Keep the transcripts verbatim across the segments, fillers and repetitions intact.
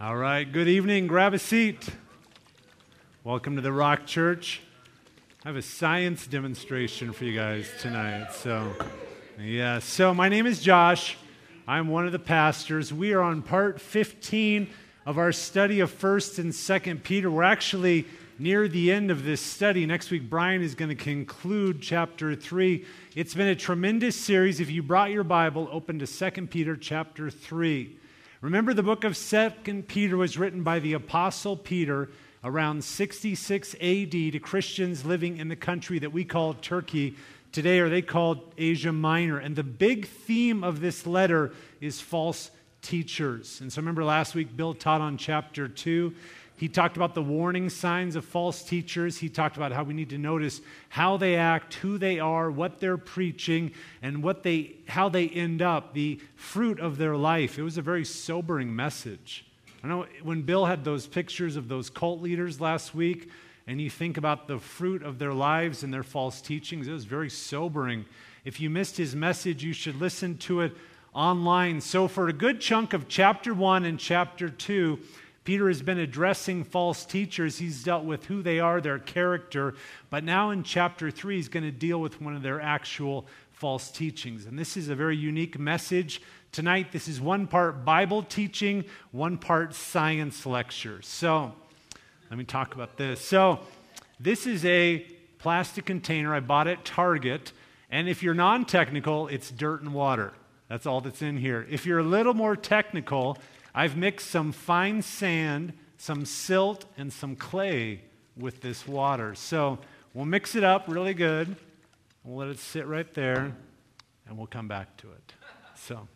All right, good evening. Grab a seat. Welcome to the Rock Church. I have a science demonstration for you guys tonight. So, yeah. So my name is Josh. I'm one of the pastors. We are on part fifteen of our study of First and Second Peter. We're actually near the end of this study. Next week, Brian is going to conclude chapter three. It's been a tremendous series. If you brought your Bible, open to Second Peter chapter three. Remember, the book of Second Peter was written by the Apostle Peter around sixty-six A D to Christians living in the country that we call Turkey today, or they called Asia Minor. And the big theme of this letter is false teachers. And so remember last week, Bill taught on chapter two. He talked about the warning signs of false teachers. He talked about how we need to notice how they act, who they are, what they're preaching, and what they, how they end up, the fruit of their life. It was a very sobering message. I know when Bill had those pictures of those cult leaders last week, and you think about the fruit of their lives and their false teachings, it was very sobering. If you missed his message, you should listen to it online. So for a good chunk of chapter one and chapter two, Peter has been addressing false teachers. He's dealt with who they are, their character. But now in chapter three, he's going to deal with one of their actual false teachings. And this is a very unique message. Tonight, this is one part Bible teaching, one part science lecture. So, let me talk about this. So, this is a plastic container I bought at Target. And if you're non-technical, it's dirt and water. That's all that's in here. If you're a little more technical, I've mixed some fine sand, some silt, and some clay with this water. So we'll mix it up really good. We'll let it sit right there, and we'll come back to it. So,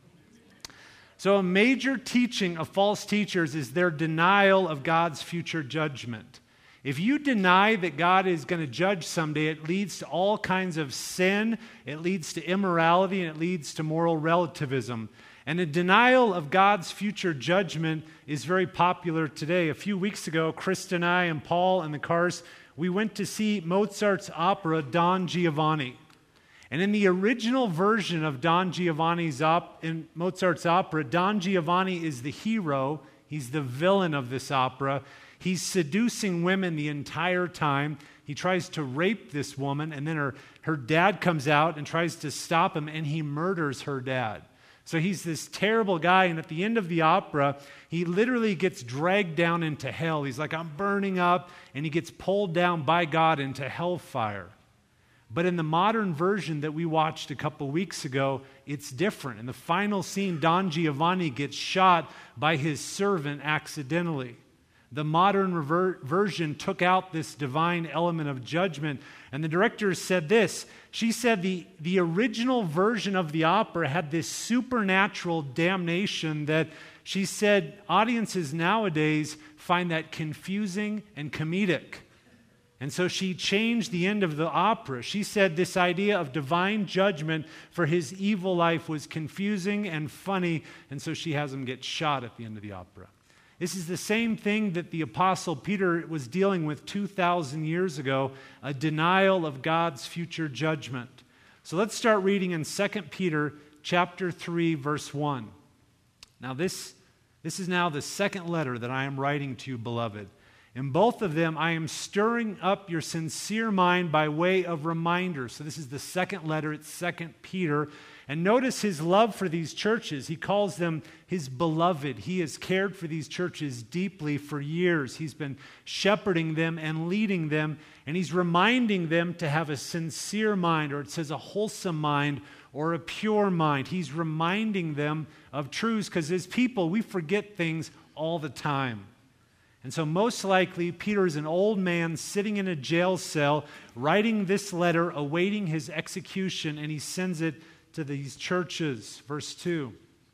so a major teaching of false teachers is their denial of God's future judgment. If you deny that God is going to judge someday, it leads to all kinds of sin, it leads to immorality, and it leads to moral relativism. And a denial of God's future judgment is very popular today. A few weeks ago, Krista and I and Paul and the Cars, we went to see Mozart's opera, Don Giovanni. And in the original version of Don Giovanni's op- in Mozart's opera, Don Giovanni is the hero. He's the villain of this opera. He's seducing women the entire time. He tries to rape this woman, and then her, her dad comes out and tries to stop him, and he murders her dad. So he's this terrible guy, and at the end of the opera, he literally gets dragged down into hell. He's like, I'm burning up, and he gets pulled down by God into hellfire. But in the modern version that we watched a couple weeks ago, it's different. In the final scene, Don Giovanni gets shot by his servant accidentally. The modern rever- version took out this divine element of judgment. And the director said this. She said the, the original version of the opera had this supernatural damnation that she said audiences nowadays find that confusing and comedic. And so she changed the end of the opera. She said this idea of divine judgment for his evil life was confusing and funny, and so she has him get shot at the end of the opera. This is the same thing that the Apostle Peter was dealing with two thousand years ago, a denial of God's future judgment. So let's start reading in Second Peter chapter three, verse one. Now this, this is now the second letter that I am writing to you, beloved. In both of them, I am stirring up your sincere mind by way of reminder. So this is the second letter, it's Second Peter. And notice his love for these churches. He calls them his beloved. He has cared for these churches deeply for years. He's been shepherding them and leading them, and he's reminding them to have a sincere mind, or it says a wholesome mind, or a pure mind. He's reminding them of truths, because as people, we forget things all the time. And so most likely, Peter is an old man sitting in a jail cell, writing this letter, awaiting his execution, and he sends it to these churches. Verse two,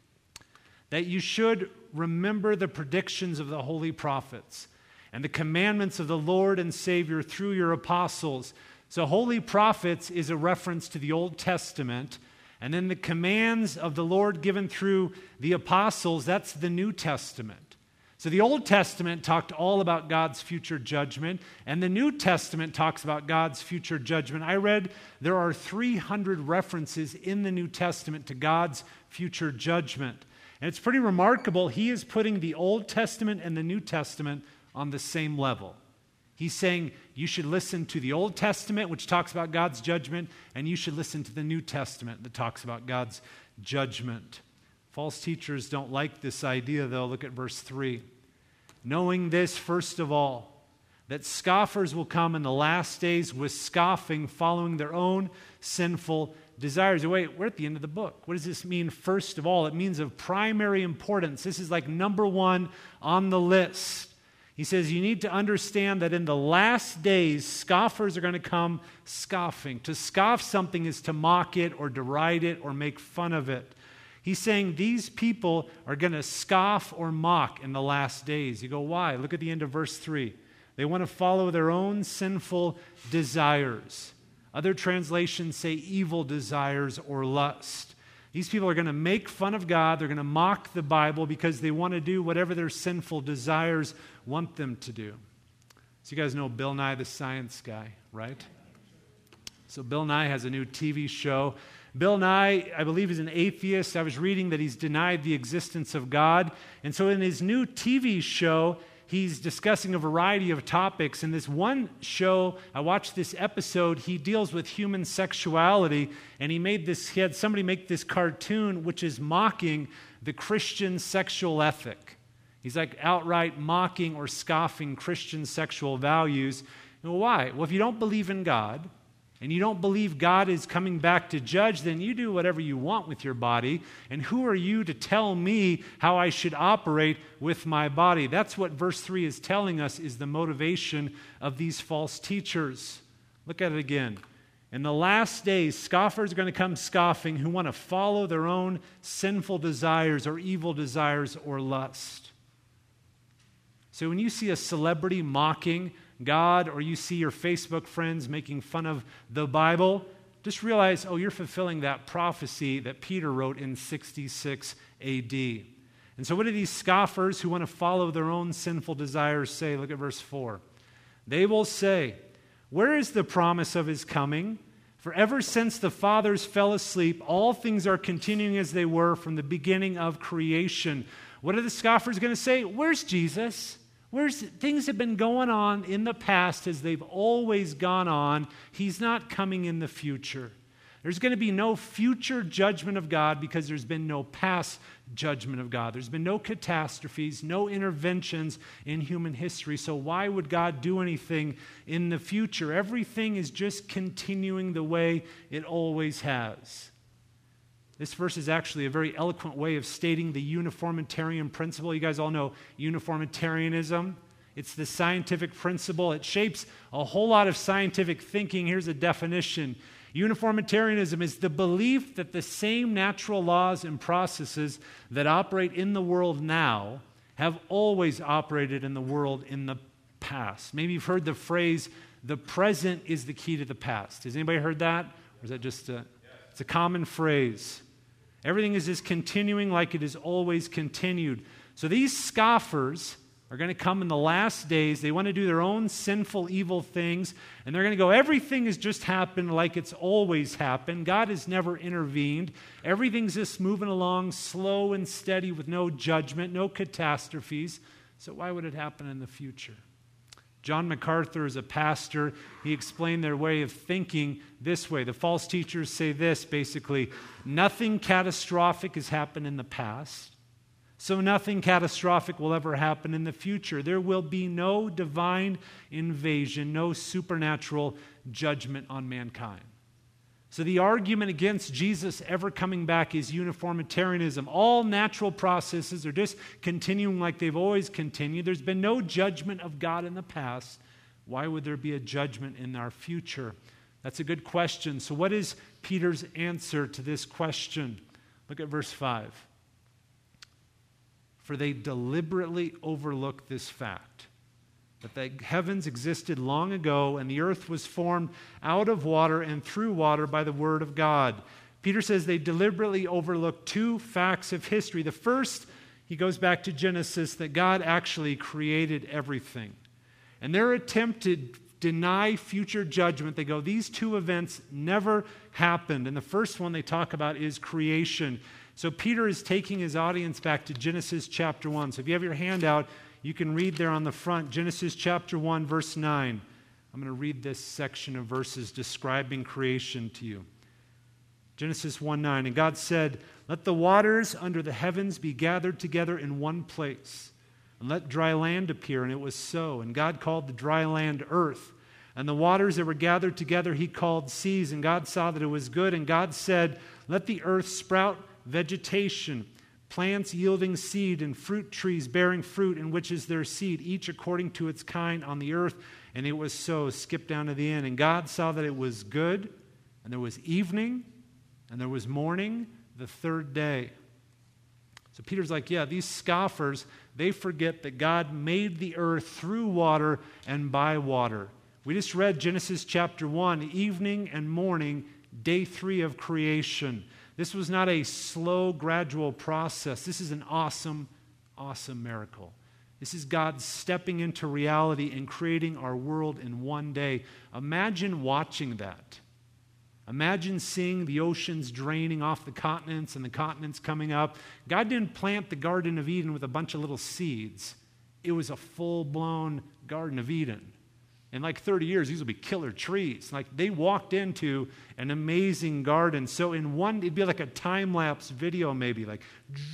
that you should remember the predictions of the holy prophets and the commandments of the Lord and Savior through your apostles. So holy prophets is a reference to the Old Testament, and then the commands of the Lord given through the apostles, that's the New Testament. So the Old Testament talked all about God's future judgment, and the New Testament talks about God's future judgment. I read there are three hundred references in the New Testament to God's future judgment. And it's pretty remarkable. He is putting the Old Testament and the New Testament on the same level. He's saying you should listen to the Old Testament, which talks about God's judgment, and you should listen to the New Testament that talks about God's judgment. False teachers don't like this idea, though. Look at verse three. Knowing this, first of all, that scoffers will come in the last days with scoffing, following their own sinful desires. Wait, we're at the end of the book. What does this mean, first of all? It means of primary importance. This is like number one on the list. He says you need to understand that in the last days, scoffers are going to come scoffing. To scoff something is to mock it or deride it or make fun of it. He's saying these people are going to scoff or mock in the last days. You go, why? Look at the end of verse three. They want to follow their own sinful desires. Other translations say evil desires or lust. These people are going to make fun of God. They're going to mock the Bible because they want to do whatever their sinful desires want them to do. So you guys know Bill Nye the Science Guy, right? So Bill Nye has a new T V show. Bill Nye, I believe, is an atheist. I was reading that he's denied the existence of God. And so in his new T V show, he's discussing a variety of topics. In this one show, I watched this episode, he deals with human sexuality, and he made this, he had somebody make this cartoon which is mocking the Christian sexual ethic. He's like outright mocking or scoffing Christian sexual values. And why? Well, if you don't believe in God, and you don't believe God is coming back to judge, then you do whatever you want with your body. And who are you to tell me how I should operate with my body? That's what verse three is telling us is the motivation of these false teachers. Look at it again. In the last days, scoffers are going to come scoffing who want to follow their own sinful desires or evil desires or lust. So when you see a celebrity mocking God, or you see your Facebook friends making fun of the Bible, just realize, oh, you're fulfilling that prophecy that Peter wrote in sixty-six A D. And so what do these scoffers who want to follow their own sinful desires say? Look at verse four. They will say, where is the promise of his coming? For ever since the fathers fell asleep, all things are continuing as they were from the beginning of creation. What are the scoffers going to say? Where's Jesus? Where's, things have been going on in the past as they've always gone on. He's not coming in the future. There's going to be no future judgment of God because there's been no past judgment of God. There's been no catastrophes, no interventions in human history. So why would God do anything in the future? Everything is just continuing the way it always has. This verse is actually a very eloquent way of stating the uniformitarian principle. You guys all know uniformitarianism. It's the scientific principle. It shapes a whole lot of scientific thinking. Here's a definition. Uniformitarianism is the belief that the same natural laws and processes that operate in the world now have always operated in the world in the past. Maybe you've heard the phrase, the present is the key to the past. Has anybody heard that? Or is that just a, it's a common phrase. Everything is just continuing like it has always continued. So these scoffers are going to come in the last days. They want to do their own sinful, evil things. And they're going to go, everything has just happened like it's always happened. God has never intervened. Everything's just moving along slow and steady with no judgment, no catastrophes. So why would it happen in the future? John MacArthur is a pastor. He explained their way of thinking this way. The false teachers say this, basically, nothing catastrophic has happened in the past, so nothing catastrophic will ever happen in the future. There will be no divine invasion, no supernatural judgment on mankind. So the argument against Jesus ever coming back is uniformitarianism. All natural processes are just continuing like they've always continued. There's been no judgment of God in the past. Why would there be a judgment in our future? That's a good question. So what is Peter's answer to this question? Look at verse five. For they deliberately overlook this fact, that the heavens existed long ago and the earth was formed out of water and through water by the word of God. Peter says they deliberately overlook two facts of history. The first, he goes back to Genesis, that God actually created everything. And their attempt to deny future judgment, they go, these two events never happened. And the first one they talk about is creation. So Peter is taking his audience back to Genesis chapter one. So if you have your handout, you can read there on the front, Genesis chapter one, verse nine. I'm going to read this section of verses describing creation to you. Genesis one nine, and God said, "Let the waters under the heavens be gathered together in one place, and let dry land appear." And it was so. And God called the dry land earth. And the waters that were gathered together he called seas. And God saw that it was good. And God said, "Let the earth sprout vegetation, plants yielding seed, and fruit trees bearing fruit, in which is their seed, each according to its kind on the earth." And it was so. Skip down to the end. And God saw that it was good. And there was evening, and there was morning, the third day. So Peter's like, yeah, these scoffers, they forget that God made the earth through water and by water. We just read Genesis chapter one, evening and morning, day three of creation. This was not a slow, gradual process. This is an awesome, awesome miracle. This is God stepping into reality and creating our world in one day. Imagine watching that. Imagine seeing the oceans draining off the continents and the continents coming up. God didn't plant the Garden of Eden with a bunch of little seeds. It was a full-blown Garden of Eden. In like thirty years, these will be killer trees. Like they walked into an amazing garden. So in one, it'd be like a time-lapse video maybe, like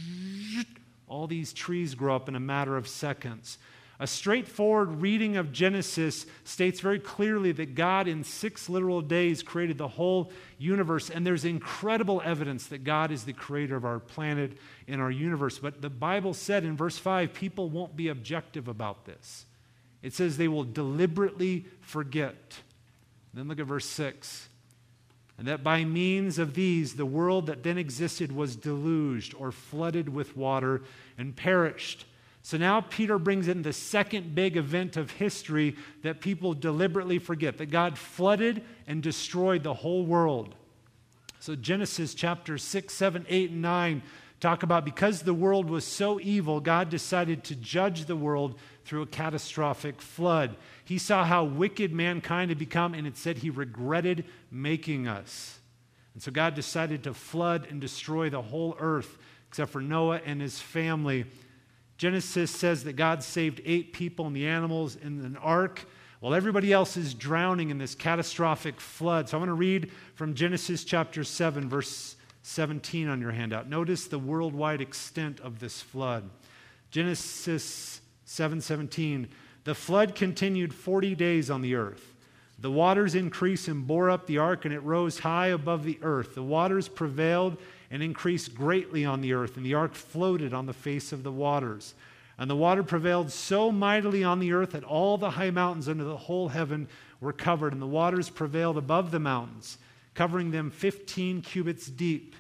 all these trees grow up in a matter of seconds. A straightforward reading of Genesis states very clearly that God in six literal days created the whole universe, and there's incredible evidence that God is the creator of our planet and our universe. But the Bible said in verse five, people won't be objective about this. It says they will deliberately forget. Then look at verse six. And that by means of these, the world that then existed was deluged or flooded with water and perished. So now Peter brings in the second big event of history that people deliberately forget, that God flooded and destroyed the whole world. So Genesis chapter six, seven, eight, and nine talk about because the world was so evil, God decided to judge the world through a catastrophic flood. He saw how wicked mankind had become, and it said he regretted making us. And so God decided to flood and destroy the whole earth, except for Noah and his family. Genesis says that God saved eight people and the animals in an ark while everybody else is drowning in this catastrophic flood. So I want to read from Genesis chapter seven, verse seventeen on your handout. Notice the worldwide extent of this flood. Genesis seven seventeen. The flood continued forty days on the earth. The waters increased and bore up the ark, and it rose high above the earth. The waters prevailed and increased greatly on the earth, and the ark floated on the face of the waters. And the water prevailed so mightily on the earth that all the high mountains under the whole heaven were covered, and the waters prevailed above the mountains, covering them fifteen cubits deep.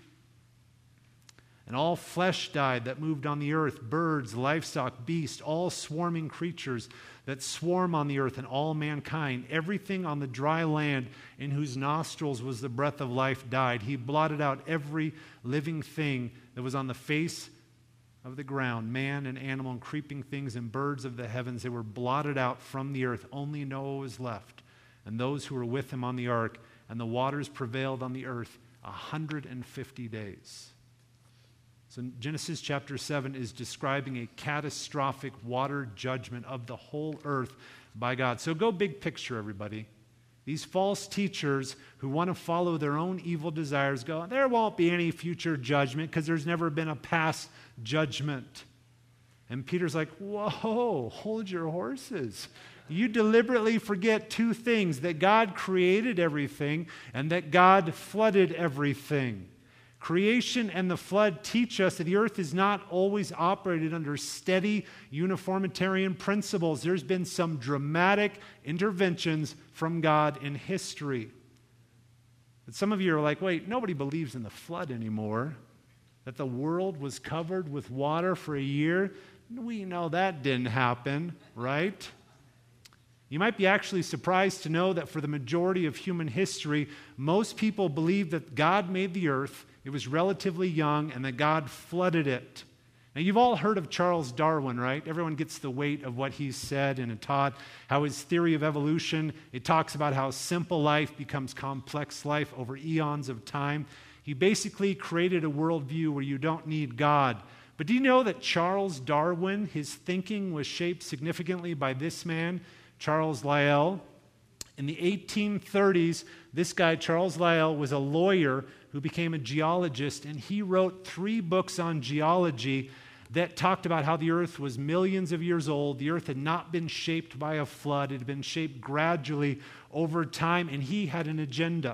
And all flesh died that moved on the earth, birds, livestock, beasts, all swarming creatures that swarm on the earth, and all mankind. Everything on the dry land in whose nostrils was the breath of life died. He blotted out every living thing that was on the face of the ground, man and animal and creeping things and birds of the heavens. They were blotted out from the earth. Only Noah was left, and those who were with him on the ark, and the waters prevailed on the earth one hundred fifty days. So Genesis chapter seven is describing a catastrophic water judgment of the whole earth by God. So go big picture, everybody. These false teachers who want to follow their own evil desires go, there won't be any future judgment because there's never been a past judgment. And Peter's like, whoa, hold your horses. You deliberately forget two things, that God created everything and that God flooded everything. Creation and the flood teach us that the earth is not always operated under steady uniformitarian principles. There's been some dramatic interventions from God in history. But some of you are like, wait, nobody believes in the flood anymore. That the world was covered with water for a year. We know that didn't happen, right? You might be actually surprised to know that for the majority of human history, most people believe that God made the earth, it was relatively young, and that God flooded it. Now, you've all heard of Charles Darwin, right? Everyone gets the weight of what he's said and taught, how his theory of evolution, it talks about how simple life becomes complex life over eons of time. He He basically created a worldview where you don't need God. But do you know that Charles Darwin, his thinking was shaped significantly by this man, Charles Lyell? In the eighteen thirties, this guy, Charles Lyell, was a lawyer who became a geologist, and he wrote three books on geology that talked about how the earth was millions of years old. The earth had not been shaped by a flood. It had been shaped gradually over time, and he had an agenda.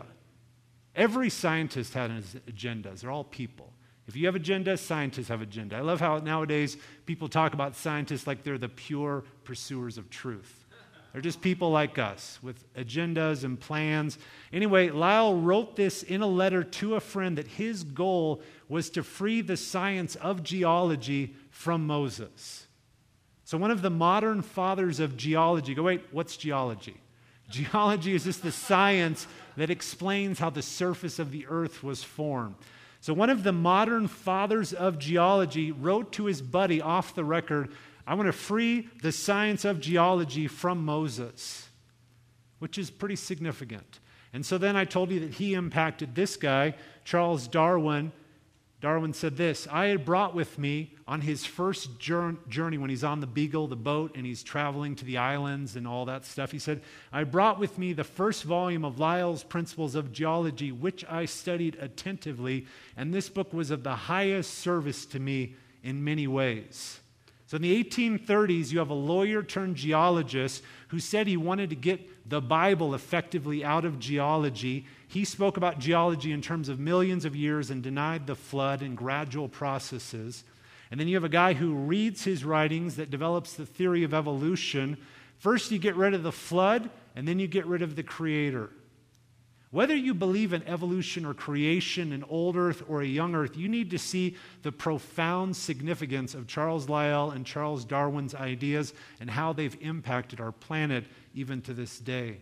Every scientist had an agenda. They're all people. If you have agenda, scientists have agenda. I love how nowadays people talk about scientists like they're the pure pursuers of truth. They're just people like us with agendas and plans. Anyway, Lyell wrote this in a letter to a friend that his goal was to free the science of geology from Moses. So one of the modern fathers of geology, go, wait, what's geology? Geology is just the science that explains how the surface of the earth was formed. So one of the modern fathers of geology wrote to his buddy off the record, I want to free the science of geology from Moses, which is pretty significant. And so then I told you that he impacted this guy, Charles Darwin. Darwin said this, I had brought with me on his first journey when he's on the Beagle, the boat, and he's traveling to the islands and all that stuff. He said, I brought with me the first volume of Lyell's Principles of Geology, which I studied attentively, and this book was of the highest service to me in many ways. So in the eighteen thirties, you have a lawyer turned geologist who said he wanted to get the Bible effectively out of geology. He spoke about geology in terms of millions of years and denied the flood and gradual processes. And then you have a guy who reads his writings that develops the theory of evolution. First you get rid of the flood, and then you get rid of the creator. Whether you believe in evolution or creation, an old earth or a young earth, you need to see the profound significance of Charles Lyell and Charles Darwin's ideas and how they've impacted our planet even to this day.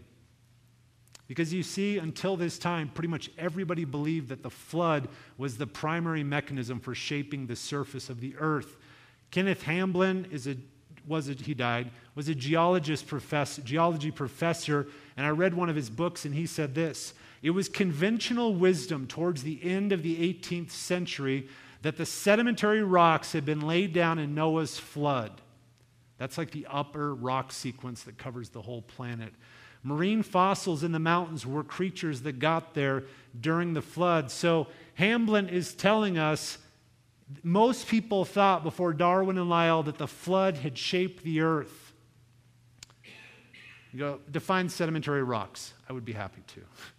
Because you see, until this time, pretty much everybody believed that the flood was the primary mechanism for shaping the surface of the earth. Kenneth Hamblin is a was a, he died, was a geologist professor, geology professor, and I read one of his books, and he said this, it was conventional wisdom towards the end of the eighteenth century that the sedimentary rocks had been laid down in Noah's flood. That's like the upper rock sequence that covers the whole planet. Marine fossils in the mountains were creatures that got there during the flood. So Hamblin is telling us most people thought before Darwin and Lyell that the flood had shaped the earth. You go, define sedimentary rocks. I would be happy to.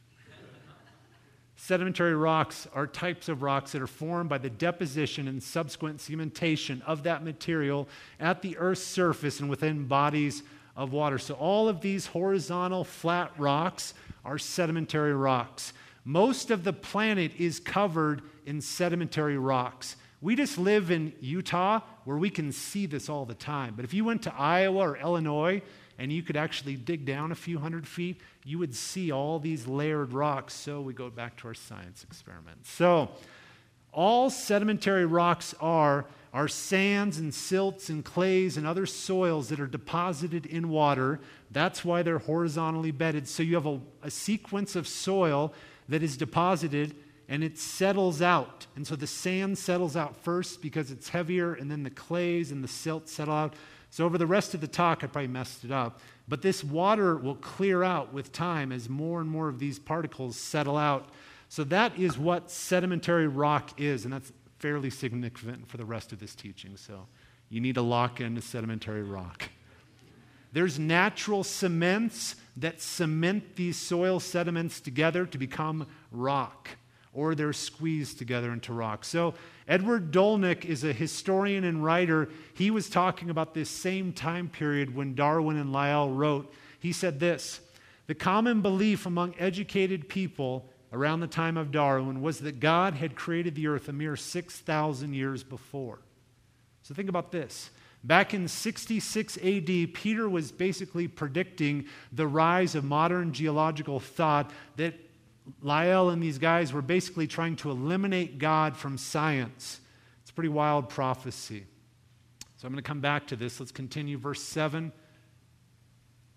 Sedimentary rocks are types of rocks that are formed by the deposition and subsequent cementation of that material at the earth's surface and within bodies of water. So all of these horizontal flat rocks are sedimentary rocks. Most of the planet is covered in sedimentary rocks. We just live in Utah where we can see this all the time. But if you went to Iowa or Illinois and you could actually dig down a few hundred feet, you would see all these layered rocks. So we go back to our science experiment. So all sedimentary rocks are, are sands and silts and clays and other soils that are deposited in water. That's why they're horizontally bedded. So you have a, a sequence of soil that is deposited and it settles out. And so the sand settles out first because it's heavier, and then the clays and the silt settle out. So over the rest of the talk, I probably messed it up, but this water will clear out with time as more and more of these particles settle out. So that is what sedimentary rock is, and that's fairly significant for the rest of this teaching. So you need to lock in sedimentary rock. There's natural cements that cement these soil sediments together to become rock, or they're squeezed together into rock. So Edward Dolnick is a historian and writer. He was talking about this same time period when Darwin and Lyell wrote. He said this, the common belief among educated people around the time of Darwin was that God had created the earth a mere six thousand years before. So think about this. Back in sixty-six A D, Peter was basically predicting the rise of modern geological thought that Lyell and these guys were basically trying to eliminate God from science. It's a pretty wild prophecy. So I'm going to come back to this. Let's continue verse seven.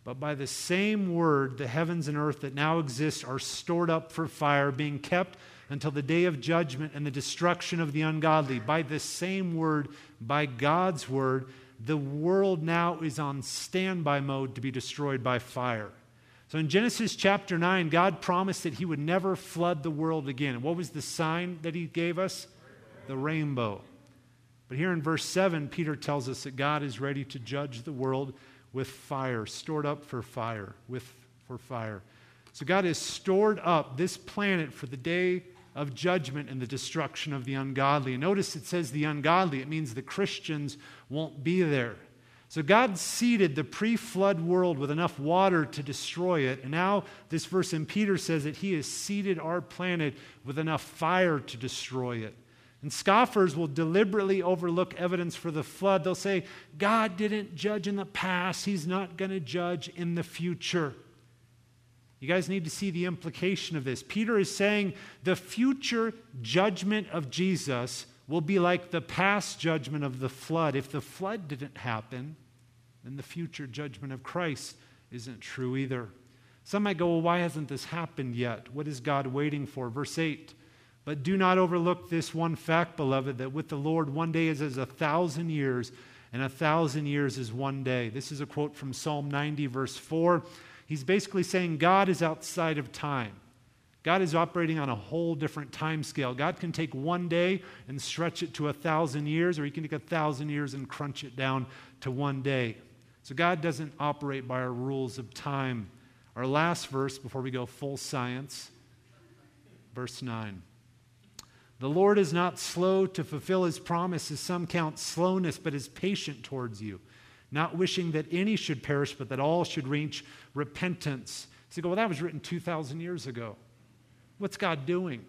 but by the same word, the heavens and earth that now exist are stored up for fire, being kept until the day of judgment and the destruction of the ungodly. By the same word, by God's word, the world now is on standby mode to be destroyed by fire. So in Genesis chapter nine, God promised that he would never flood the world again. And what was the sign that he gave us? The rainbow. But here in verse seven, Peter tells us that God is ready to judge the world with fire, stored up for fire, with for fire. So God has stored up this planet for the day of judgment and the destruction of the ungodly. And notice it says the ungodly. It means the Christians won't be there. So God seeded the pre-flood world with enough water to destroy it. And now this verse in Peter says that he has seeded our planet with enough fire to destroy it. And scoffers will deliberately overlook evidence for the flood. They'll say, God didn't judge in the past. He's not going to judge in the future. You guys need to see the implication of this. Peter is saying the future judgment of Jesus will be like the past judgment of the flood. If the flood didn't happen, then the future judgment of Christ isn't true either. Some might go, well, why hasn't this happened yet? What is God waiting for? Verse eight. But do not overlook this one fact, beloved, that with the Lord one day is as a thousand years, and a thousand years is one day. This is a quote from Psalm ninety, verse four. He's basically saying God is outside of time. God is operating on a whole different time scale. God can take one day and stretch it to a thousand years, or he can take a thousand years and crunch it down to one day. So God doesn't operate by our rules of time. Our last verse before we go full science, verse nine. The Lord is not slow to fulfill his promise, as some count slowness, but is patient towards you, not wishing that any should perish, but that all should reach repentance. So you go, well, that was written two thousand years ago. What's God doing?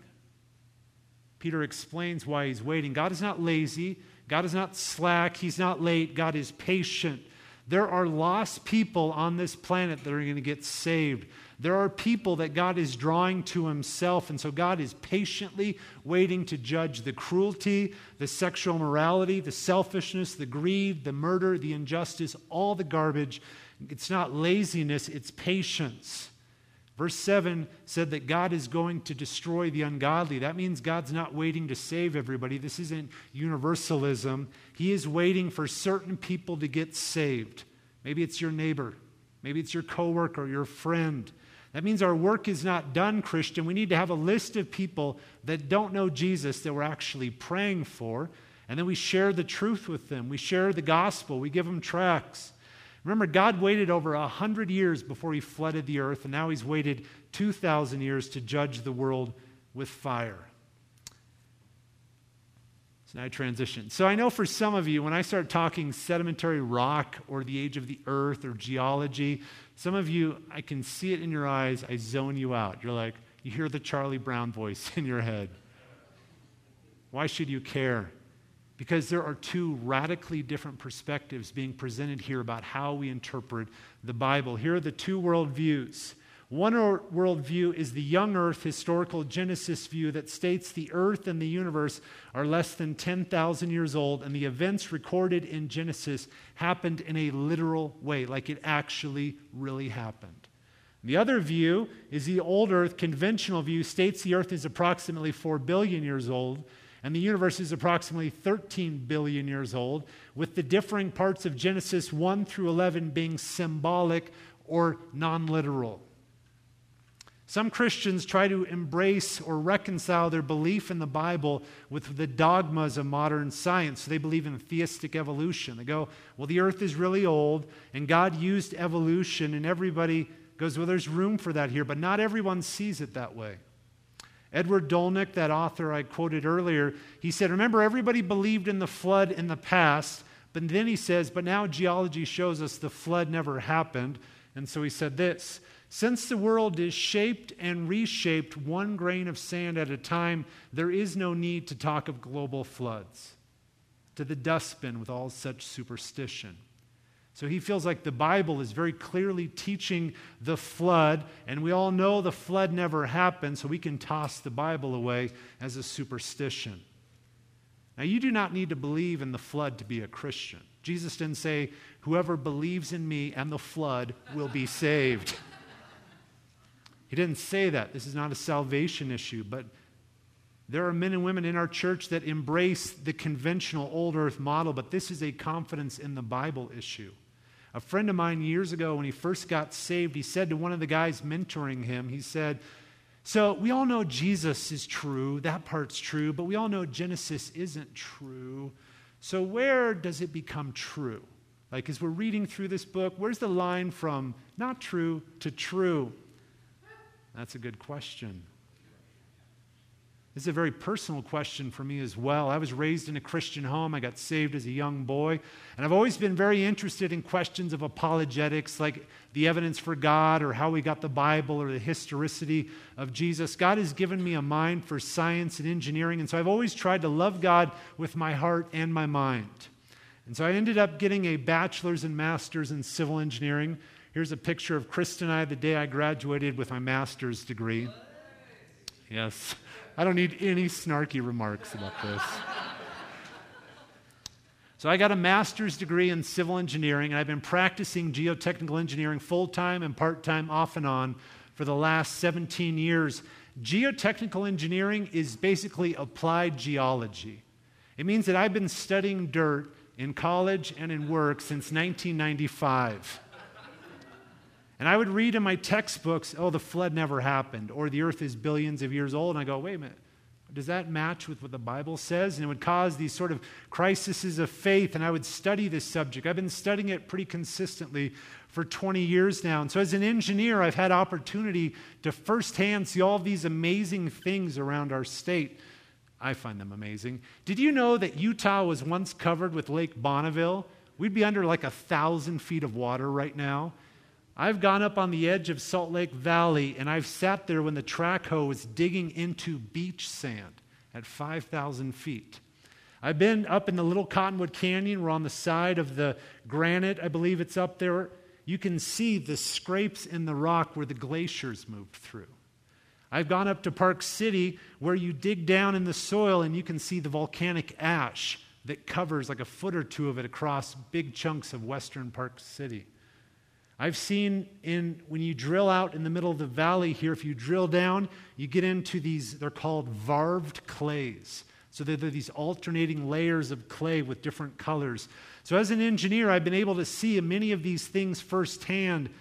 Peter explains why he's waiting. God is not lazy. God is not slack. He's not late. God is patient. There are lost people on this planet that are going to get saved. There are people that God is drawing to himself, and so God is patiently waiting to judge the cruelty, the sexual morality, the selfishness, the greed, the murder, the injustice, all the garbage. It's not laziness, it's patience. Verse seven said that God is going to destroy the ungodly. That means God's not waiting to save everybody. This isn't universalism. He is waiting for certain people to get saved. Maybe it's your neighbor. Maybe it's your coworker, your friend. That means our work is not done, Christian. We need to have a list of people that don't know Jesus that we're actually praying for, and then we share the truth with them. We share the gospel. We give them tracts. Remember, God waited over one hundred years before he flooded the earth, and now he's waited two thousand years to judge the world with fire. So now I transition. So I know for some of you, when I start talking sedimentary rock or the age of the earth or geology, some of you, I can see it in your eyes, I zone you out. You're like, you hear the Charlie Brown voice in your head. Why should you care? Because there are two radically different perspectives being presented here about how we interpret the Bible. Here are the two worldviews. One worldview is the young earth historical Genesis view that states the earth and the universe are less than ten thousand years old, and the events recorded in Genesis happened in a literal way, like it actually really happened. The other view is the old earth conventional view, states the earth is approximately four billion years old, and the universe is approximately thirteen billion years old, with the differing parts of Genesis one through eleven being symbolic or non-literal. Some Christians try to embrace or reconcile their belief in the Bible with the dogmas of modern science. So they believe in theistic evolution. They go, well, the earth is really old, and God used evolution, and everybody goes, well, there's room for that here, but not everyone sees it that way. Edward Dolnick, that author I quoted earlier, he said, remember, everybody believed in the flood in the past, but then he says, but now geology shows us the flood never happened. And so he said this, since the world is shaped and reshaped one grain of sand at a time, there is no need to talk of global floods. To the dustbin with all such superstition. So he feels like the Bible is very clearly teaching the flood, and we all know the flood never happened, so we can toss the Bible away as a superstition. Now, you do not need to believe in the flood to be a Christian. Jesus didn't say, whoever believes in me and the flood will be saved. He didn't say that. This is not a salvation issue, but there are men and women in our church that embrace the conventional old earth model, but this is a confidence in the Bible issue. A friend of mine years ago, when he first got saved, he said to one of the guys mentoring him, he said, so we all know Jesus is true, that part's true, but we all know Genesis isn't true. So where does it become true? Like as we're reading through this book, where's the line from not true to true? That's a good question. This is a very personal question for me as well. I was raised in a Christian home. I got saved as a young boy. And I've always been very interested in questions of apologetics, like the evidence for God or how we got the Bible or the historicity of Jesus. God has given me a mind for science and engineering. And so I've always tried to love God with my heart and my mind. And so I ended up getting a bachelor's and master's in civil engineering. Here's a picture of Krista and I the day I graduated with my master's degree. Yes. I don't need any snarky remarks about this. So I got a master's degree in civil engineering, and I've been practicing geotechnical engineering full-time and part-time off and on for the last seventeen years. Geotechnical engineering is basically applied geology. It means that I've been studying dirt in college and in work since nineteen ninety-five. And I would read in my textbooks, oh, the flood never happened, or the earth is billions of years old. And I go, wait a minute, does that match with what the Bible says? And it would cause these sort of crises of faith, and I would study this subject. I've been studying it pretty consistently for twenty years now. And so as an engineer, I've had opportunity to firsthand see all these amazing things around our state. I find them amazing. Did you know that Utah was once covered with Lake Bonneville? We'd be under like a thousand feet of water right now. I've gone up on the edge of Salt Lake Valley, and I've sat there when the track hoe was digging into beach sand at five thousand feet. I've been up in the Little Cottonwood Canyon. We're on the side of the granite. I believe it's up there. You can see the scrapes in the rock where the glaciers moved through. I've gone up to Park City, where you dig down in the soil, and you can see the volcanic ash that covers like a foot or two of it across big chunks of western Park City. I've seen in when you drill out in the middle of the valley here, if you drill down, you get into these, they're called varved clays. So they're, they're these alternating layers of clay with different colors. So as an engineer, I've been able to see many of these things firsthand.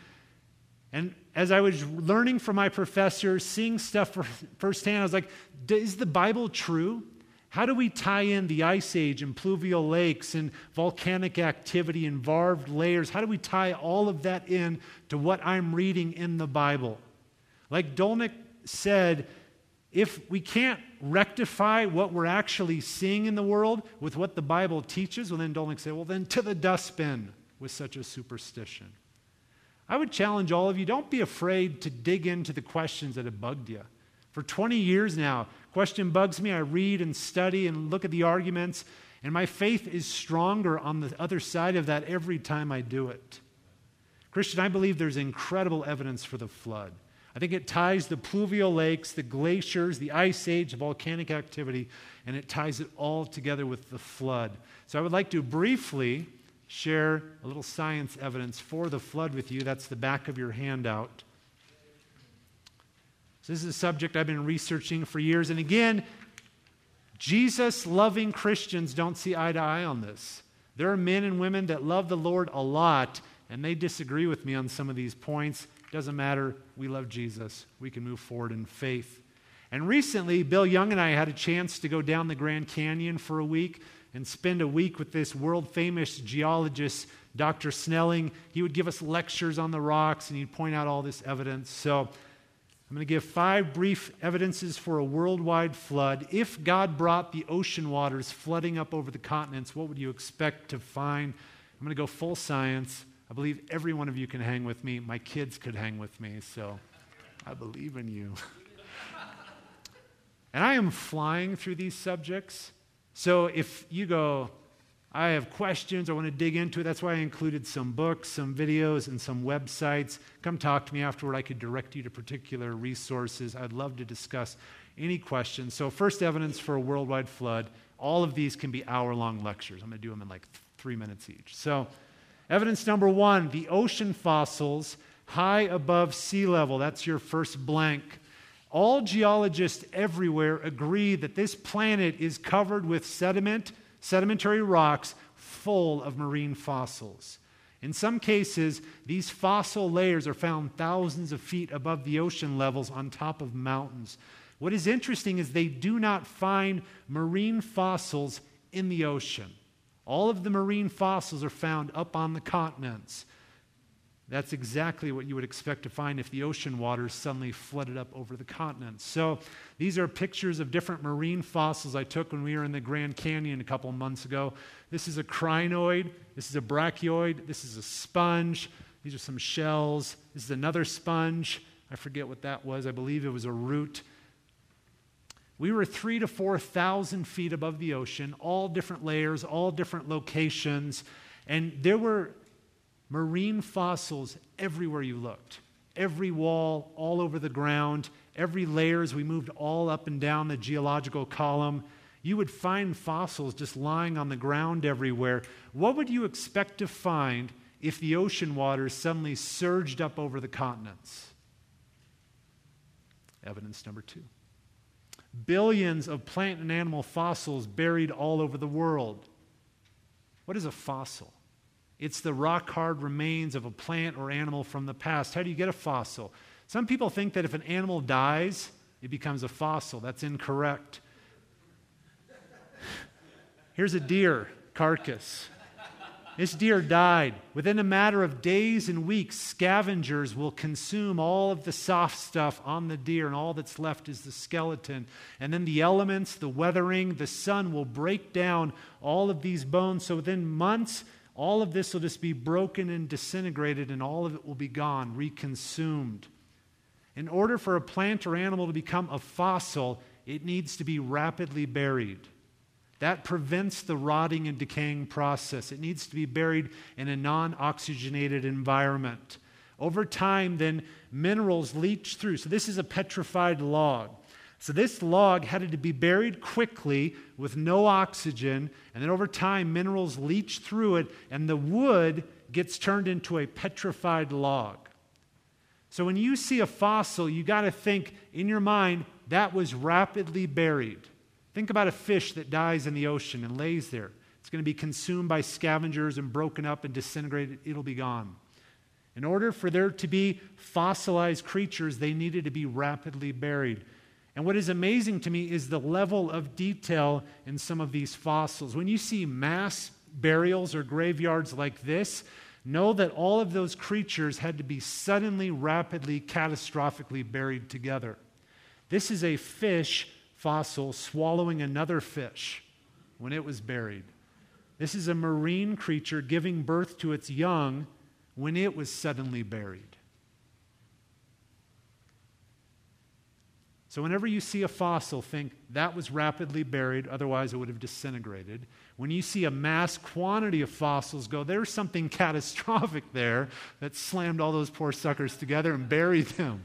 And as I was learning from my professor, seeing stuff firsthand, I was like, is the Bible true? How do we tie in the Ice Age and pluvial lakes and volcanic activity and varved layers? How do we tie all of that in to what I'm reading in the Bible? Like Dolnick said, if we can't rectify what we're actually seeing in the world with what the Bible teaches, well then Dolnick said, well then to the dustbin with such a superstition. I would challenge all of you, don't be afraid to dig into the questions that have bugged you. For twenty years now, question bugs me. I read and study and look at the arguments, and my faith is stronger on the other side of that every time I do it. Christian, I believe there's incredible evidence for the flood. I think it ties the pluvial lakes, the glaciers, the ice age, volcanic activity, and it ties it all together with the flood. So I would like to briefly share a little science evidence for the flood with you. That's the back of your handout. This is a subject I've been researching for years. And again, Jesus-loving Christians don't see eye to eye on this. There are men and women that love the Lord a lot, and they disagree with me on some of these points. Doesn't matter. We love Jesus. We can move forward in faith. And recently, Bill Young and I had a chance to go down the Grand Canyon for a week and spend a week with this world-famous geologist, Doctor Snelling. He would give us lectures on the rocks, and he'd point out all this evidence. So I'm going to give five brief evidences for a worldwide flood. If God brought the ocean waters flooding up over the continents, what would you expect to find? I'm going to go full science. I believe every one of you can hang with me. My kids could hang with me, so I believe in you. And I am flying through these subjects. So if you go, I have questions, I want to dig into it, that's why I included some books, some videos, and some websites. Come talk to me afterward. I could direct you to particular resources. I'd love to discuss any questions. So first evidence for a worldwide flood, all of these can be hour-long lectures. I'm going to do them in like th- three minutes each. So, evidence number one, the ocean fossils high above sea level. That's your first blank. All geologists everywhere agree that this planet is covered with sediment, sedimentary rocks full of marine fossils. In some cases, these fossil layers are found thousands of feet above the ocean levels on top of mountains. What is interesting is they do not find marine fossils in the ocean. All of the marine fossils are found up on the continents. That's exactly what you would expect to find if the ocean waters suddenly flooded up over the continents. So these are pictures of different marine fossils I took when we were in the Grand Canyon a couple months ago. This is a crinoid. This is a brachioid. This is a sponge. These are some shells. This is another sponge. I forget what that was. I believe it was a root. We were three to four thousand feet above the ocean, all different layers, all different locations, and there were marine fossils everywhere you looked. Every wall, all over the ground, every layer as we moved all up and down the geological column. You would find fossils just lying on the ground everywhere. What would you expect to find if the ocean waters suddenly surged up over the continents? Evidence number two. Billions of plant and animal fossils buried all over the world. What is a fossil? It's the rock-hard remains of a plant or animal from the past. How do you get a fossil? Some people think that if an animal dies, it becomes a fossil. That's incorrect. Here's a deer carcass. This deer died. Within a matter of days and weeks, scavengers will consume all of the soft stuff on the deer, and all that's left is the skeleton. And then the elements, the weathering, the sun will break down all of these bones. So within months, all of this will just be broken and disintegrated, and all of it will be gone, reconsumed. In order for a plant or animal to become a fossil, it needs to be rapidly buried. That prevents the rotting and decaying process. It needs to be buried in a non-oxygenated environment. Over time, then, minerals leach through. So this is a petrified log. So this log had to be buried quickly with no oxygen, and then over time, minerals leach through it, and the wood gets turned into a petrified log. So when you see a fossil, you got to think in your mind, that was rapidly buried. Think about a fish that dies in the ocean and lays there. It's going to be consumed by scavengers and broken up and disintegrated. It'll be gone. In order for there to be fossilized creatures, they needed to be rapidly buried. And what is amazing to me is the level of detail in some of these fossils. When you see mass burials or graveyards like this, know that all of those creatures had to be suddenly, rapidly, catastrophically buried together. This is a fish fossil swallowing another fish when it was buried. This is a marine creature giving birth to its young when it was suddenly buried. So whenever you see a fossil, think that was rapidly buried, otherwise it would have disintegrated. When you see a mass quantity of fossils, go, there's something catastrophic there that slammed all those poor suckers together and buried them.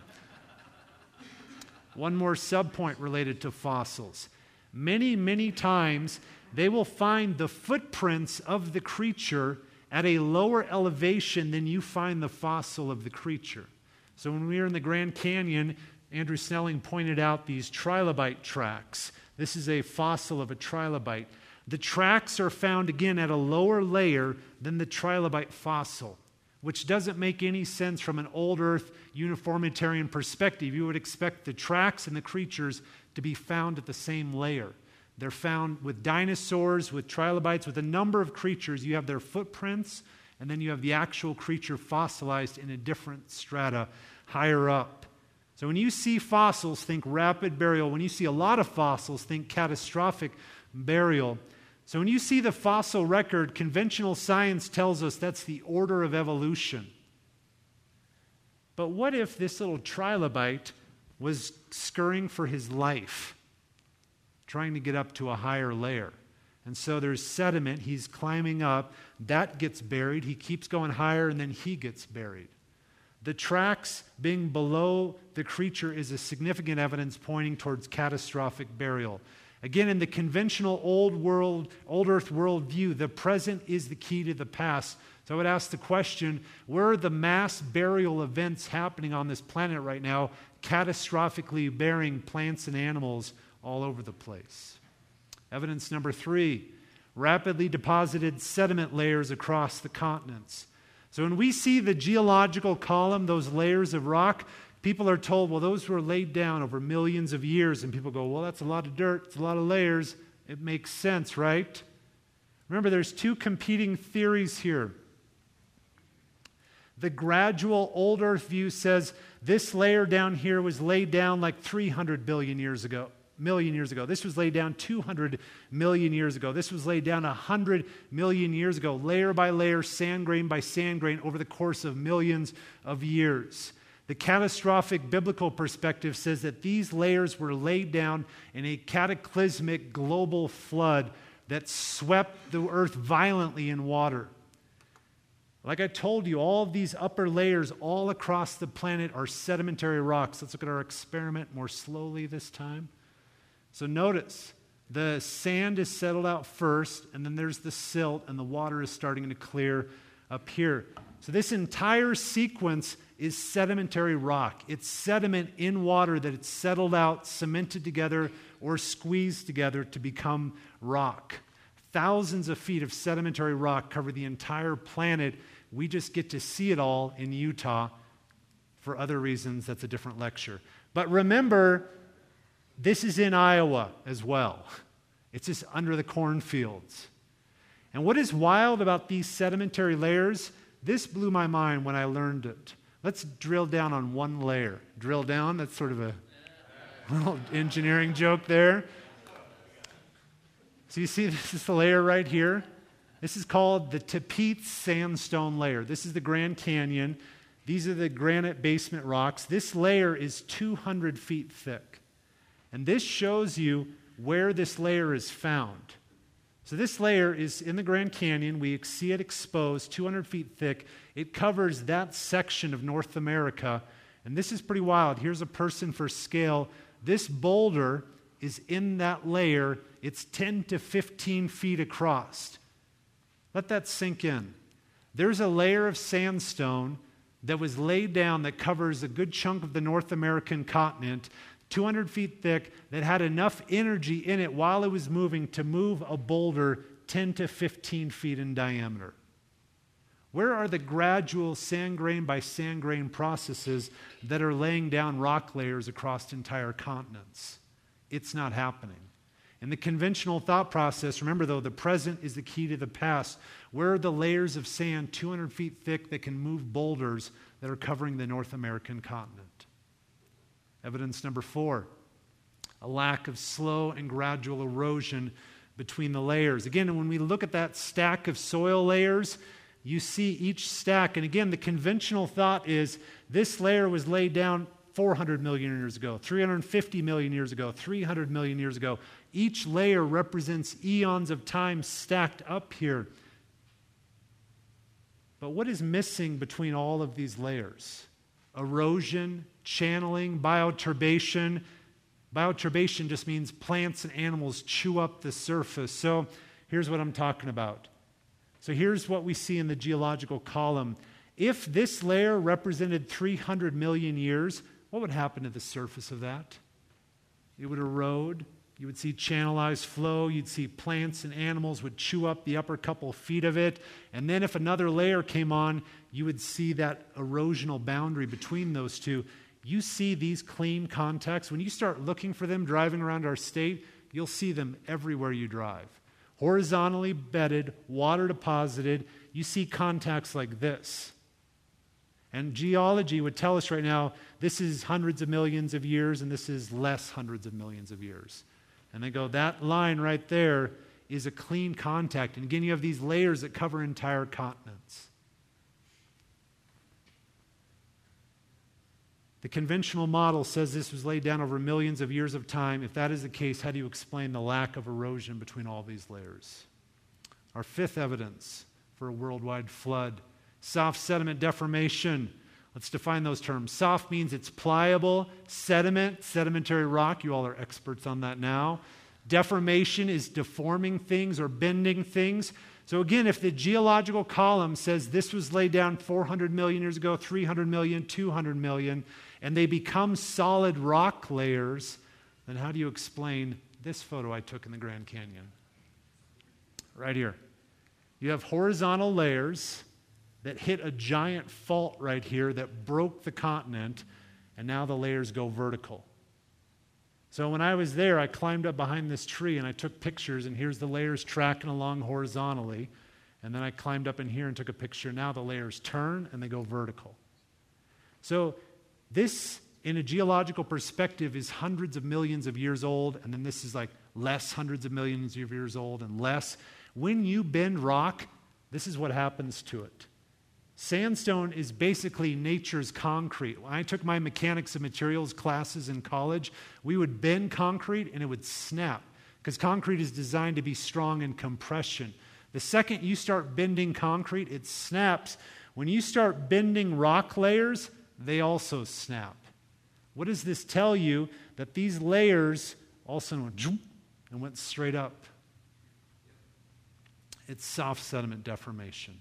One more subpoint related to fossils. Many, many times they will find the footprints of the creature at a lower elevation than you find the fossil of the creature. So when we were in the Grand Canyon, Andrew Snelling pointed out these trilobite tracks. This is a fossil of a trilobite. The tracks are found again at a lower layer than the trilobite fossil, which doesn't make any sense from an old earth uniformitarian perspective. You would expect the tracks and the creatures to be found at the same layer. They're found with dinosaurs, with trilobites, with a number of creatures. You have their footprints, and then you have the actual creature fossilized in a different strata higher up. So when you see fossils, think rapid burial. When you see a lot of fossils, think catastrophic burial. So when you see the fossil record, conventional science tells us that's the order of evolution. But what if this little trilobite was scurrying for his life, trying to get up to a higher layer? And so there's sediment, he's climbing up, that gets buried, he keeps going higher, and then he gets buried. The tracks being below the creature is a significant evidence pointing towards catastrophic burial. Again, in the conventional old world, old earth worldview, the present is the key to the past. So I would ask the question, where are the mass burial events happening on this planet right now, catastrophically burying plants and animals all over the place? Evidence number three, rapidly deposited sediment layers across the continents. So when we see the geological column, those layers of rock, people are told, well, those were laid down over millions of years. And people go, well, that's a lot of dirt. It's a lot of layers. It makes sense, right? Remember, there's two competing theories here. The gradual old earth view says this layer down here was laid down like three hundred billion years ago, million years ago. This was laid down two hundred million years ago. This was laid down one hundred million years ago, layer by layer, sand grain by sand grain over the course of millions of years. The catastrophic biblical perspective says that these layers were laid down in a cataclysmic global flood that swept the earth violently in water. Like I told you, all of these upper layers all across the planet are sedimentary rocks. Let's look at our experiment more slowly this time. So notice, the sand is settled out first, and then there's the silt, and the water is starting to clear up here. So this entire sequence is sedimentary rock. It's sediment in water that it's settled out, cemented together, or squeezed together to become rock. Thousands of feet of sedimentary rock cover the entire planet. We just get to see it all in Utah. For other reasons, that's a different lecture. But remember, this is in Iowa as well. It's just under the cornfields. And what is wild about these sedimentary layers, this blew my mind when I learned it. Let's drill down on one layer. Drill down, that's sort of a little engineering joke there. So you see, this is the layer right here. This is called the Tapeats sandstone layer. This is the Grand Canyon. These are the granite basement rocks. This layer is two hundred feet thick. And this shows you where this layer is found. So this layer is in the Grand Canyon. We see it exposed, two hundred feet thick. It covers that section of North America. And this is pretty wild. Here's a person for scale. This boulder is in that layer. It's ten to fifteen feet across. Let that sink in. There's a layer of sandstone that was laid down that covers a good chunk of the North American continent, two hundred feet thick, that had enough energy in it while it was moving to move a boulder ten to fifteen feet in diameter. Where are the gradual sand grain by sand grain processes that are laying down rock layers across entire continents? It's not happening. In the conventional thought process, remember though, the present is the key to the past. Where are the layers of sand two hundred feet thick that can move boulders that are covering the North American continent? Evidence number four, a lack of slow and gradual erosion between the layers. Again, when we look at that stack of soil layers, you see each stack, and again, the conventional thought is this layer was laid down four hundred million years ago, three hundred fifty million years ago, three hundred million years ago. Each layer represents eons of time stacked up here. But what is missing between all of these layers? Erosion, channeling, bioturbation. Bioturbation just means plants and animals chew up the surface. So here's what I'm talking about. So here's what we see in the geological column. If this layer represented three hundred million years, what would happen to the surface of that? It would erode. You would see channelized flow. You'd see plants and animals would chew up the upper couple feet of it. And then if another layer came on, you would see that erosional boundary between those two. You see these clean contacts. When you start looking for them driving around our state, you'll see them everywhere you drive. Horizontally bedded, water deposited. You see contacts like this. And geology would tell us right now, this is hundreds of millions of years, and this is less hundreds of millions of years. And they go, that line right there is a clean contact. And again, you have these layers that cover entire continents. The conventional model says this was laid down over millions of years of time. If that is the case, how do you explain the lack of erosion between all these layers? Our fifth evidence for a worldwide flood, soft sediment deformation. Let's define those terms. Soft means it's pliable. Sediment, sedimentary rock, you all are experts on that now. Deformation is deforming things or bending things. So again, if the geological column says this was laid down four hundred million years ago, three hundred million, two hundred million, and they become solid rock layers, then how do you explain this photo I took in the Grand Canyon? Right here. You have horizontal layers that hit a giant fault right here that broke the continent, and now the layers go vertical. So when I was there, I climbed up behind this tree and I took pictures, and here's the layers tracking along horizontally. And then I climbed up in here and took a picture. Now the layers turn and they go vertical. So this, in a geological perspective, is hundreds of millions of years old, and then this is like less hundreds of millions of years old and less. When you bend rock, this is what happens to it. Sandstone is basically nature's concrete. When I took my mechanics of materials classes in college, we would bend concrete and it would snap because concrete is designed to be strong in compression. The second you start bending concrete, it snaps. When you start bending rock layers, they also snap. What does this tell you? That these layers also went and went straight up. It's soft sediment deformation.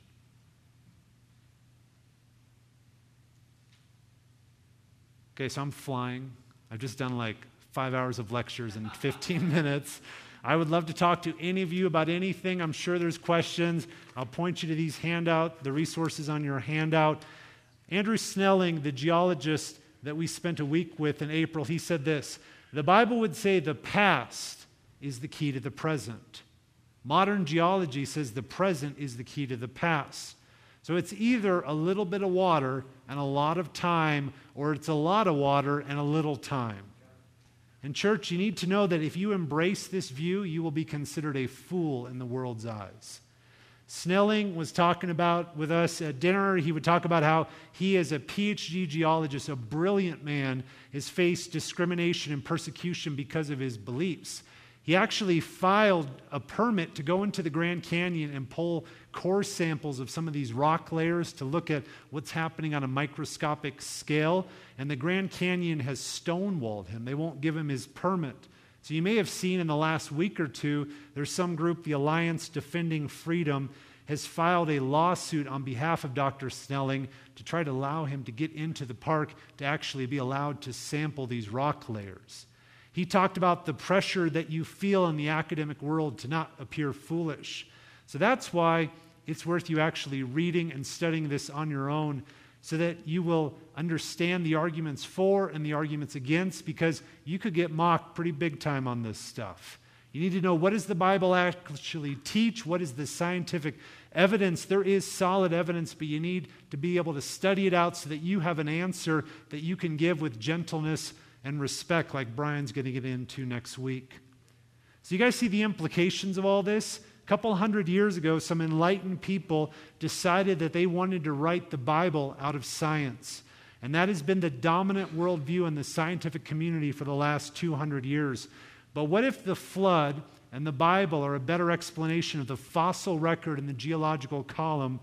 Okay, so I'm flying. I've just done like five hours of lectures in fifteen minutes. I would love to talk to any of you about anything. I'm sure there's questions. I'll point you to these handout, the resources on your handout. Andrew Snelling, the geologist that we spent a week with in April, he said this: the Bible would say the past is the key to the present. Modern geology says the present is the key to the past. So it's either a little bit of water and a lot of time, or it's a lot of water and a little time. In church, you need to know that if you embrace this view, you will be considered a fool in the world's eyes. Snelling was talking about with us at dinner. He would talk about how he, as a P H D geologist, a brilliant man, has faced discrimination and persecution because of his beliefs. He actually filed a permit to go into the Grand Canyon and pull core samples of some of these rock layers to look at what's happening on a microscopic scale. And the Grand Canyon has stonewalled him. They won't give him his permit. So you may have seen in the last week or two, there's some group, the Alliance Defending Freedom, has filed a lawsuit on behalf of Doctor Snelling to try to allow him to get into the park to actually be allowed to sample these rock layers. He talked about the pressure that you feel in the academic world to not appear foolish. So that's why it's worth you actually reading and studying this on your own so that you will understand the arguments for and the arguments against, because you could get mocked pretty big time on this stuff. You need to know, what does the Bible actually teach? What is the scientific evidence? There is solid evidence, but you need to be able to study it out so that you have an answer that you can give with gentleness and respect, like Brian's going to get into next week. So you guys see the implications of all this? A couple hundred years ago, some enlightened people decided that they wanted to write the Bible out of science. And that has been the dominant worldview in the scientific community for the last two hundred years. But what if the flood and the Bible are a better explanation of the fossil record in the geological column?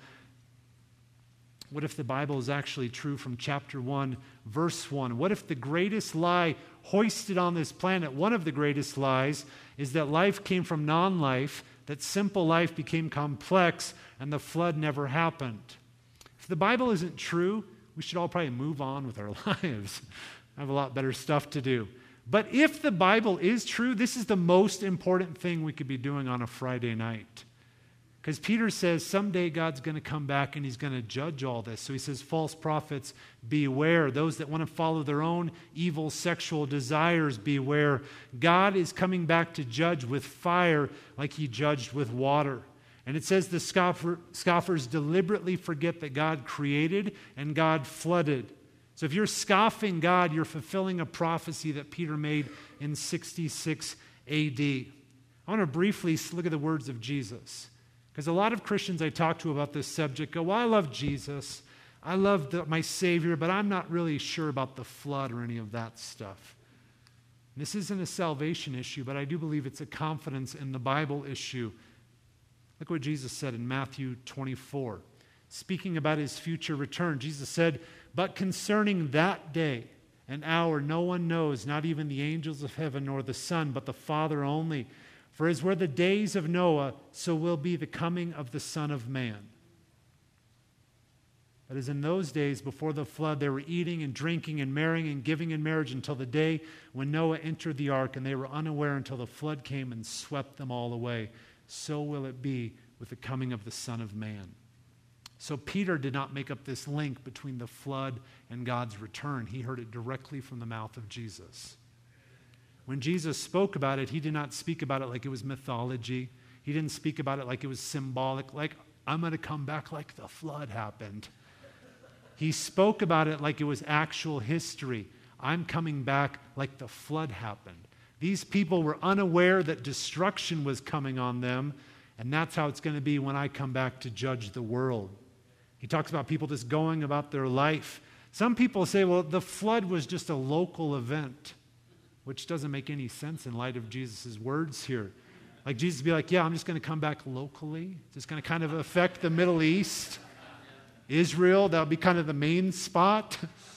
What if the Bible is actually true from chapter one, verse one? What if the greatest lie hoisted on this planet, one of the greatest lies, is that life came from non-life, that simple life became complex, and the flood never happened? If the Bible isn't true, we should all probably move on with our lives. I have a lot better stuff to do. But if the Bible is true, this is the most important thing we could be doing on a Friday night. Because Peter says someday God's going to come back and he's going to judge all this. So he says, false prophets, beware. Those that want to follow their own evil sexual desires, beware. God is coming back to judge with fire like he judged with water. And it says the scoffer, scoffers deliberately forget that God created and God flooded. So if you're scoffing God, you're fulfilling a prophecy that Peter made in sixty-six A D. I want to briefly look at the words of Jesus. Because a lot of Christians I talk to about this subject go, well, I love Jesus, I love the, my Savior, but I'm not really sure about the flood or any of that stuff. And this isn't a salvation issue, but I do believe it's a confidence in the Bible issue. Look what Jesus said in Matthew twenty-four. Speaking about his future return, Jesus said, but concerning that day an hour no one knows, not even the angels of heaven nor the Son, but the Father only. For as were the days of Noah, so will be the coming of the Son of Man. But as in those days before the flood, they were eating and drinking and marrying and giving in marriage until the day when Noah entered the ark, and they were unaware until the flood came and swept them all away. So will it be with the coming of the Son of Man. So Peter did not make up this link between the flood and God's return. He heard it directly from the mouth of Jesus. When Jesus spoke about it, he did not speak about it like it was mythology. He didn't speak about it like it was symbolic, like I'm going to come back like the flood happened. He spoke about it like it was actual history. I'm coming back like the flood happened. These people were unaware that destruction was coming on them, and that's how it's going to be when I come back to judge the world. He talks about people just going about their life. Some people say, well, the flood was just a local event, which doesn't make any sense in light of Jesus' words here. Like Jesus would be like, yeah, I'm just going to come back locally. It's just going to kind of affect the Middle East. Israel, that would be kind of the main spot.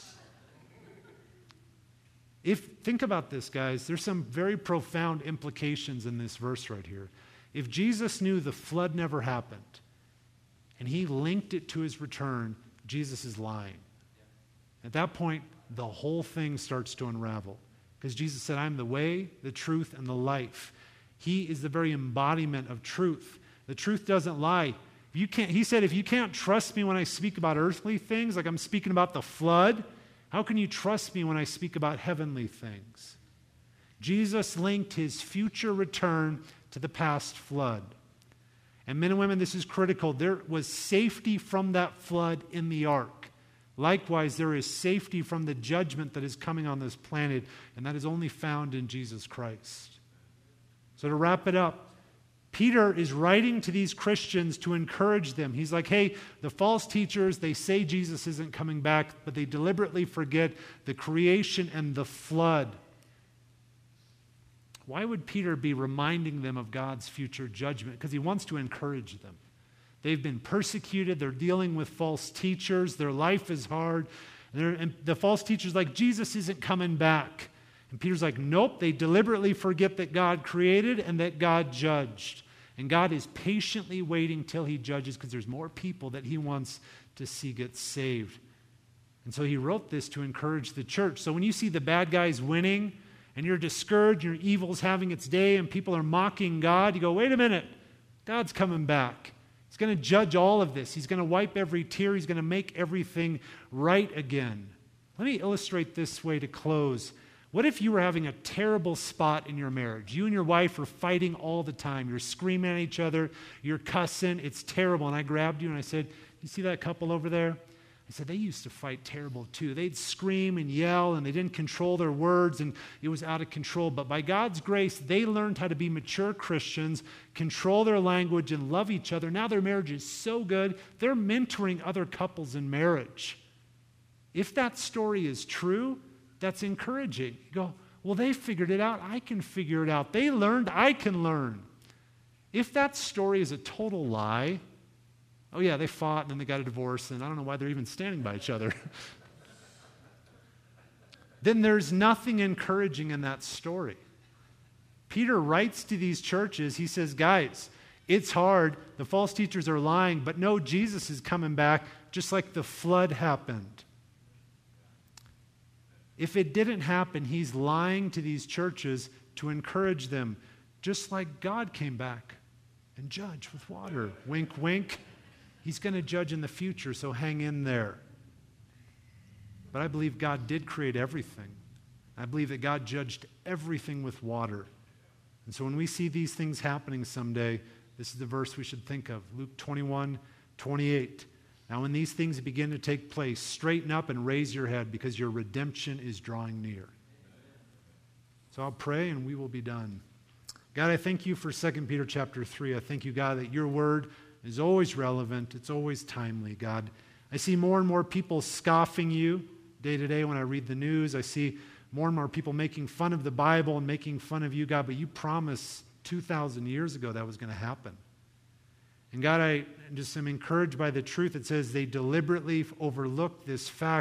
If think about this, guys, there's some very profound implications in this verse right here. If Jesus knew the flood never happened, and he linked it to his return, Jesus is lying. At that point, the whole thing starts to unravel. Because Jesus said, I'm the way, the truth, and the life. He is the very embodiment of truth. The truth doesn't lie. You can't, he said, if you can't trust me when I speak about earthly things, like I'm speaking about the flood, how can you trust me when I speak about heavenly things? Jesus linked his future return to the past flood. And men and women, this is critical. There was safety from that flood in the ark. Likewise, there is safety from the judgment that is coming on this planet, and that is only found in Jesus Christ. So to wrap it up, Peter is writing to these Christians to encourage them. He's like, hey, the false teachers, they say Jesus isn't coming back, but they deliberately forget the creation and the flood. Why would Peter be reminding them of God's future judgment? Because he wants to encourage them. They've been persecuted. They're dealing with false teachers. Their life is hard. And, and the false teacher's like, Jesus isn't coming back. And Peter's like, nope, they deliberately forget that God created and that God judged. And God is patiently waiting till he judges because there's more people that he wants to see get saved. And so he wrote this to encourage the church. So when you see the bad guys winning and you're discouraged, your evil's having its day and people are mocking God, you go, wait a minute, God's coming back. He's going to judge all of this. He's going to wipe every tear. He's going to make everything right again. Let me illustrate this way to close. What if you were having a terrible spot in your marriage? You and your wife are fighting all the time. You're screaming at each other. You're cussing. It's terrible. And I grabbed you and I said, you see that couple over there? I said, they used to fight terrible too. They'd scream and yell and they didn't control their words and it was out of control. But by God's grace, they learned how to be mature Christians, control their language and love each other. Now their marriage is so good, they're mentoring other couples in marriage. If that story is true, that's encouraging. You go, well, they figured it out. I can figure it out. They learned. I can learn. If that story is a total lie, oh yeah, they fought and then they got a divorce and I don't know why they're even standing by each other. Then there's nothing encouraging in that story. Peter writes to these churches. He says, guys, it's hard. The false teachers are lying, but no, Jesus is coming back just like the flood happened. If it didn't happen, he's lying to these churches to encourage them, just like God came back and judged with water. Wink, wink. He's going to judge in the future, so hang in there. But I believe God did create everything. I believe that God judged everything with water. And so when we see these things happening someday, this is the verse we should think of. Luke twenty-one, twenty-eight. Now when these things begin to take place, straighten up and raise your head because your redemption is drawing near. So I'll pray and we will be done. God, I thank you for Second Peter chapter three. I thank you, God, that your word is always relevant. It's always timely, God. I see more and more people scoffing you day to day when I read the news. I see more and more people making fun of the Bible and making fun of you, God, but you promised two thousand years ago that was going to happen. And God, I just am encouraged by the truth. It says they deliberately overlooked this fact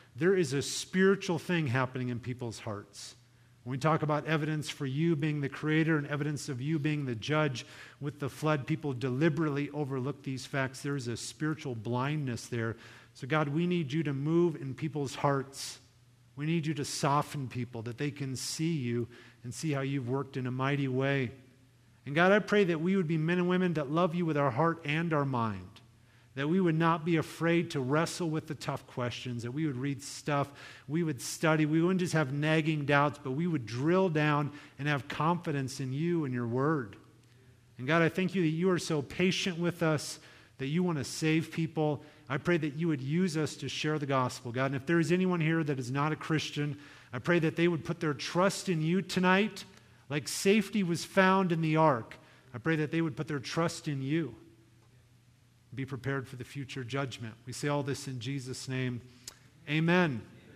there is a spiritual thing happening in people's hearts. When we talk about evidence for you being the creator and evidence of you being the judge with the flood, people deliberately overlook these facts. There is a spiritual blindness there. So God, we need you to move in people's hearts. We need you to soften people that they can see you and see how you've worked in a mighty way. And God, I pray that we would be men and women that love you with our heart and our mind. That we would not be afraid to wrestle with the tough questions, that we would read stuff, we would study, we wouldn't just have nagging doubts, but we would drill down and have confidence in you and your word. And God, I thank you that you are so patient with us, that you want to save people. I pray that you would use us to share the gospel, God. And if there is anyone here that is not a Christian, I pray that they would put their trust in you tonight, like safety was found in the ark. I pray that they would put their trust in you. Be prepared for the future judgment. We say all this in Jesus' name. Amen.